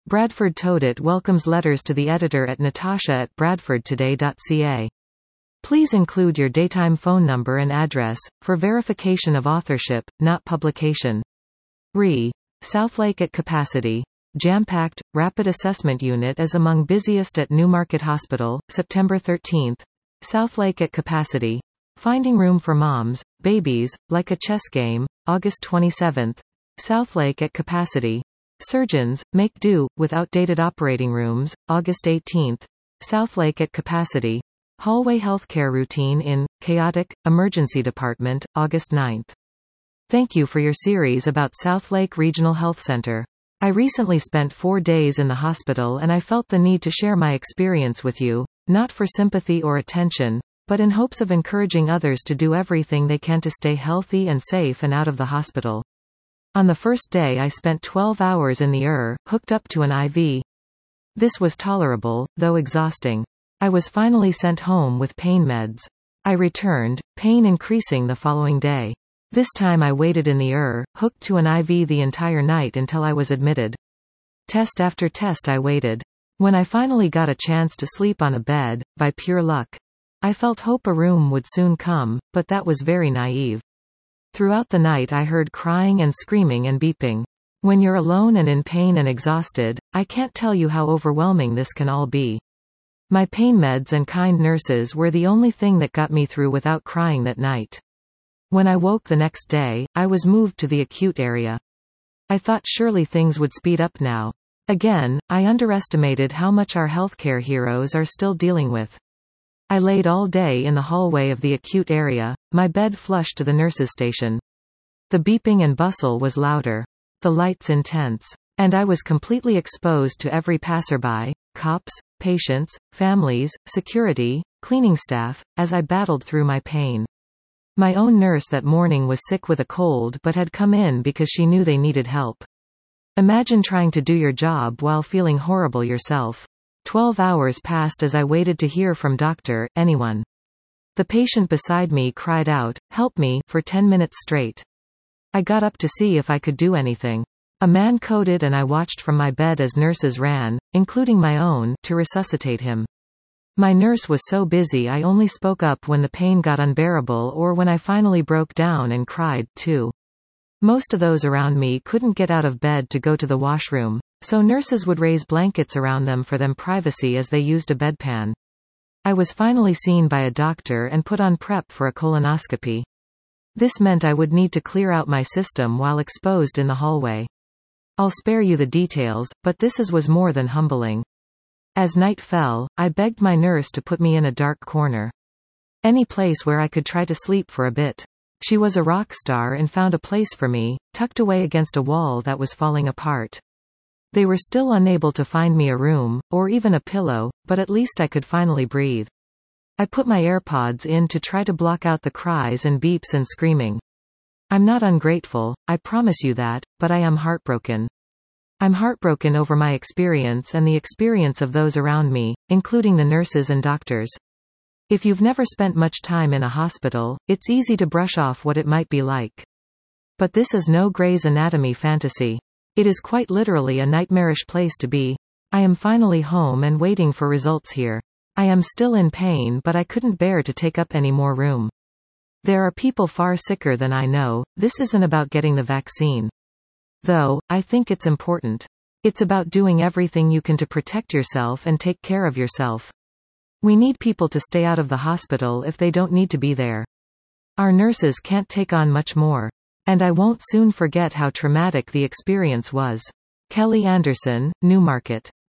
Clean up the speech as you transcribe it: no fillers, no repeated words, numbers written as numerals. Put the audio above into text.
Bradford Toadit welcomes letters to the editor at natasha@bradfordtoday.ca. Please include your daytime phone number and address, for verification of authorship, not publication. Re. Southlake at capacity. Jam-packed, rapid assessment unit is among busiest at Newmarket Hospital, September 13. Southlake at capacity. Finding room for moms, babies, like a chess game, August 27. Southlake at capacity. Surgeons, make do, with outdated operating rooms, August 18. Southlake at capacity. Hallway healthcare routine in, chaotic, emergency department, August 9. Thank you for your series about Southlake Regional Health Center. I recently spent 4 days in the hospital and I felt the need to share my experience with you, not for sympathy or attention, but in hopes of encouraging others to do everything they can to stay healthy and safe and out of the hospital. On the first day I spent 12 hours in the hooked up to an IV. This was tolerable, though exhausting. I was finally sent home with pain meds. I returned, pain increasing the following day. This time I waited in the hooked to an IV the entire night until I was admitted. Test after test I waited. When I finally got a chance to sleep on a bed, by pure luck. I felt hope a room would soon come, but that was very naive. Throughout the night I heard crying and screaming and beeping. When you're alone and in pain and exhausted, I can't tell you how overwhelming this can all be. My pain meds and kind nurses were the only thing that got me through without crying that night. When I woke the next day, I was moved to the acute area. I thought surely things would speed up now. Again, I underestimated how much our healthcare heroes are still dealing with. I laid all day in the hallway of the acute area, my bed flush to the nurses' station. The beeping and bustle was louder. The lights intense. And I was completely exposed to every passerby, cops, patients, families, security, cleaning staff, as I battled through my pain. My own nurse that morning was sick with a cold but had come in because she knew they needed help. Imagine trying to do your job while feeling horrible yourself. 12 hours passed as I waited to hear from anyone. The patient beside me cried out, "Help me," for 10 minutes straight. I got up to see if I could do anything. A man coded and I watched from my bed as nurses ran, including my own, to resuscitate him. My nurse was so busy I only spoke up when the pain got unbearable or when I finally broke down and cried, too. Most of those around me couldn't get out of bed to go to the washroom, so nurses would raise blankets around them for them privacy as they used a bedpan. I was finally seen by a doctor and put on prep for a colonoscopy. This meant I would need to clear out my system while exposed in the hallway. I'll spare you the details, but this was more than humbling. As night fell, I begged my nurse to put me in a dark corner. Any place where I could try to sleep for a bit. She was a rock star and found a place for me, tucked away against a wall that was falling apart. They were still unable to find me a room, or even a pillow, but at least I could finally breathe. I put my AirPods in to try to block out the cries and beeps and screaming. I'm not ungrateful, I promise you that, but I am heartbroken. I'm heartbroken over my experience and the experience of those around me, including the nurses and doctors. If you've never spent much time in a hospital, it's easy to brush off what it might be like. But this is no Grey's Anatomy fantasy. It is quite literally a nightmarish place to be. I am finally home and waiting for results here. I am still in pain but I couldn't bear to take up any more room. There are people far sicker than I know. This isn't about getting the vaccine. Though, I think it's important. It's about doing everything you can to protect yourself and take care of yourself. We need people to stay out of the hospital if they don't need to be there. Our nurses can't take on much more. And I won't soon forget how traumatic the experience was. Kelly Anderson, Newmarket.